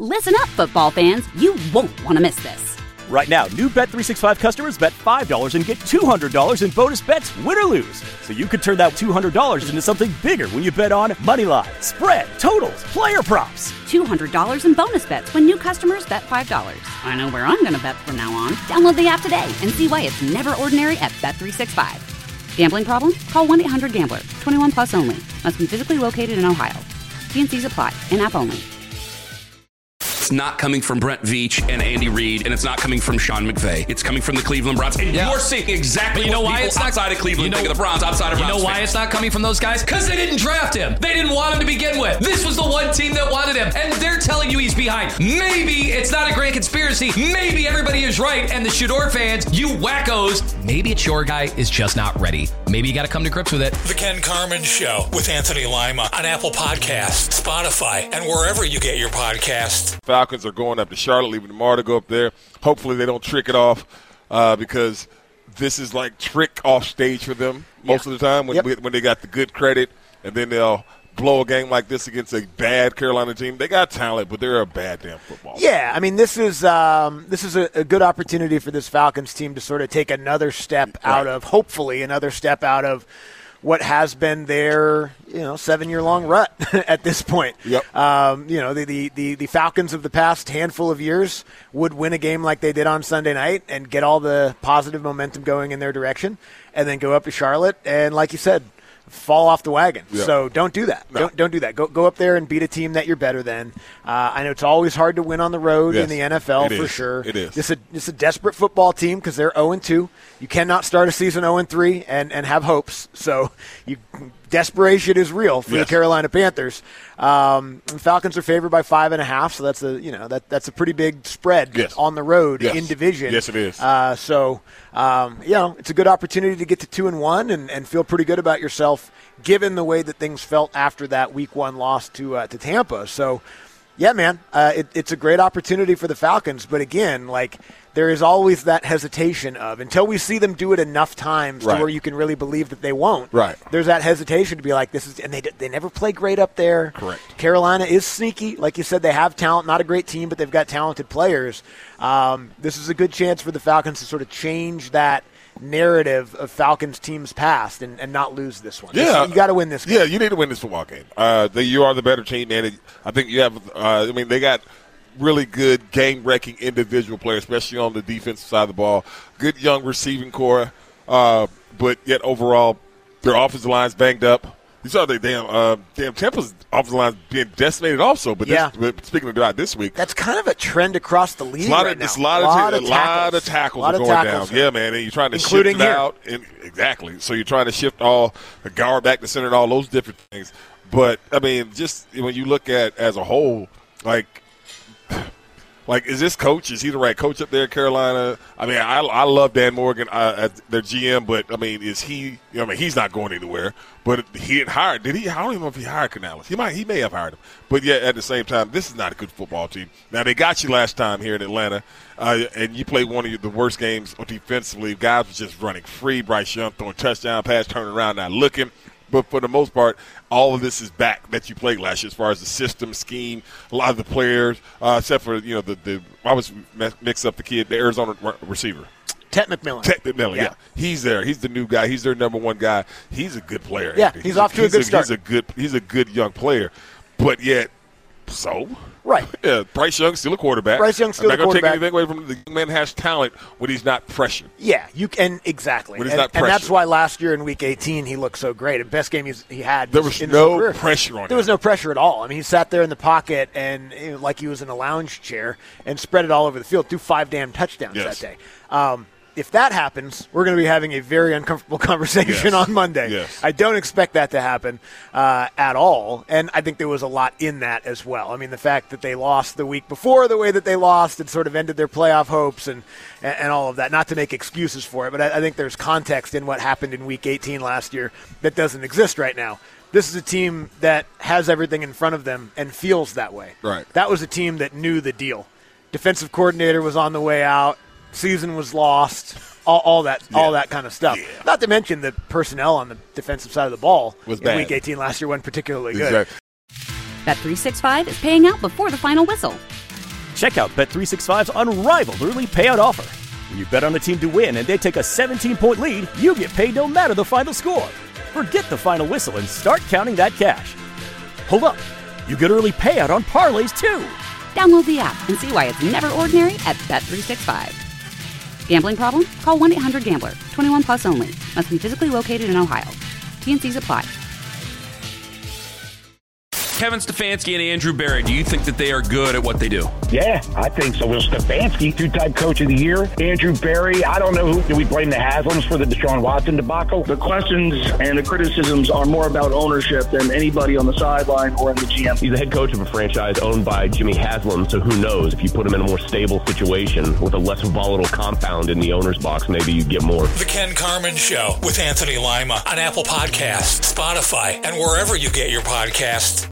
Listen up, football fans. You won't want to miss this. Right now, new Bet365 customers bet $5 and get $200 in bonus bets, win or lose. So you could turn that $200 into something bigger when you bet on money line, spread, totals, player props. $200 in bonus bets when new customers bet $5. I know where I'm going to bet from now on. Download the app today and see why it's never ordinary at Bet365. Gambling problem? Call 1-800-GAMBLER. 21 plus only. Must be physically located in Ohio. T&Cs apply. In-app only. It's not coming from Brent Veach and Andy Reid, and it's not coming from Sean McVay. It's coming from the Cleveland Browns. And you're seeing exactly what people outside of Cleveland think of the Browns, outside of Browns. You know why it's not coming from those guys? Because they didn't draft him. They didn't want him to begin with. This was the one team that wanted him, and they're telling you he's behind. Maybe it's not a grand conspiracy. Maybe everybody is right, and the Shador fans, you wackos, maybe it's your guy is just not ready. Maybe you got to come to grips with it. The Ken Carman Show with Anthony Lima on Apple Podcasts, Spotify, and wherever you get your podcasts. Falcons are going up to Charlotte, leaving Lamar to go up there. Hopefully they don't trick it off because this is like trick off stage for them most of the time when they got the good credit, and then they'll blow a game like this against a bad Carolina team. They got talent, but they're a bad damn football team. Yeah, I mean, this is a good opportunity for this Falcons team to sort of take another step out of, hopefully another step out of what has been their 7-year-long rut at this point. Yep. The Falcons of the past handful of years would win a game like they did on Sunday night and get all the positive momentum going in their direction, and then go up to Charlotte and, like you said, fall off the wagon. Yeah. So don't do that. No. Don't do that. Go up there and beat a team that you're better than. I know it's always hard to win on the road in the NFL for sure. It is. It's a desperate football team because they're 0-2. You cannot start a season 0-3 and have hopes. So desperation is real for the Carolina Panthers. And Falcons are favored by 5.5, so that's a pretty big spread on the road in division. Yes, it is. It's a good opportunity to get to 2-1 and feel pretty good about yourself, given the way that things felt after that Week 1 loss to Tampa. So, yeah, man, it's a great opportunity for the Falcons. But again, there is always that hesitation of, until we see them do it enough times to where you can really believe that they won't. Right. There's that hesitation to be like, this is, and they never play great up there. Correct. Carolina is sneaky. Like you said, they have talent, not a great team, but they've got talented players. This is a good chance for the Falcons to sort of change that narrative of Falcons teams past and not lose this one. Yeah. You got to win this game. Yeah, you need to win this football game. You are the better team, man. I think you have they got really good game-wrecking individual players, especially on the defensive side of the ball. Good young receiving core, but yet overall their offensive line's banged up. You saw the damn Tampa's offensive line being decimated also. But speaking of this week, that's kind of a trend across the league right now. A lot of tackles are going down. Yeah, man, and you're trying to shift it out. Exactly. So you're trying to shift all the guard back to center and all those different things. But, I mean, just when you look at as a whole, is this coach? Is he the right coach up there in Carolina? I mean, I love Dan Morgan as their GM, but, I mean, is he – he's not going anywhere. But he didn't hire – did he? I don't even know if he hired Canales. He may have hired him. But, yet, at the same time, this is not a good football team. Now, they got you last time here in Atlanta, and you played one of the worst games defensively. Guys were just running free. Bryce Young throwing touchdown pass, turning around, not looking. But for the most part, all of this is back that you played last year as far as the system, scheme, a lot of the players, except for, I always mix up the Arizona receiver. Tet McMillan. Yeah. He's there. He's the new guy. He's their number one guy. He's a good player. Yeah, he's off to a good start. He's a good young player. But yet, Right. Yeah, Bryce Young's still a quarterback. Bryce Young's still a quarterback. I'm not going to take anything away from him. The young man has talent when he's not pressured. Yeah, you can exactly. When he's not pressured. And that's why last year in Week 18 he looked so great. The best game he had. There was no pressure on him. There was no pressure at all. I mean, he sat there in the pocket and like he was in a lounge chair and spread it all over the field. Threw 5 damn touchdowns that day. If that happens, we're going to be having a very uncomfortable conversation on Monday. Yes. I don't expect that to happen at all, and I think there was a lot in that as well. I mean, the fact that they lost the week before, the way that they lost, it sort of ended their playoff hopes and all of that. Not to make excuses for it, but I think there's context in what happened in Week 18 last year that doesn't exist right now. This is a team that has everything in front of them and feels that way. Right. That was a team that knew the deal. Defensive coordinator was on the way out. Season was lost, all that kind of stuff. Yeah. Not to mention the personnel on the defensive side of the ball was in bad. Week 18 last year wasn't particularly good. Bet365 is paying out before the final whistle. Check out Bet365's unrivaled early payout offer. When you bet on a team to win and they take a 17-point lead, you get paid no matter the final score. Forget the final whistle and start counting that cash. Hold up. You get early payout on parlays, too. Download the app and see why it's never ordinary at Bet365. Gambling problem? Call 1-800-GAMBLER. 21 plus only. Must be physically located in Ohio. T&Cs apply. Kevin Stefanski and Andrew Berry, do you think that they are good at what they do? Yeah, I think so. Will Stefanski, two-time coach of the year. Andrew Berry, I don't know who. Do we blame the Haslams for the Deshaun Watson debacle? The questions and the criticisms are more about ownership than anybody on the sideline or in the GM. He's the head coach of a franchise owned by Jimmy Haslam, so who knows? If you put him in a more stable situation with a less volatile compound in the owner's box, maybe you get more. The Ken Carman Show with Anthony Lima on Apple Podcasts, Spotify, and wherever you get your podcasts.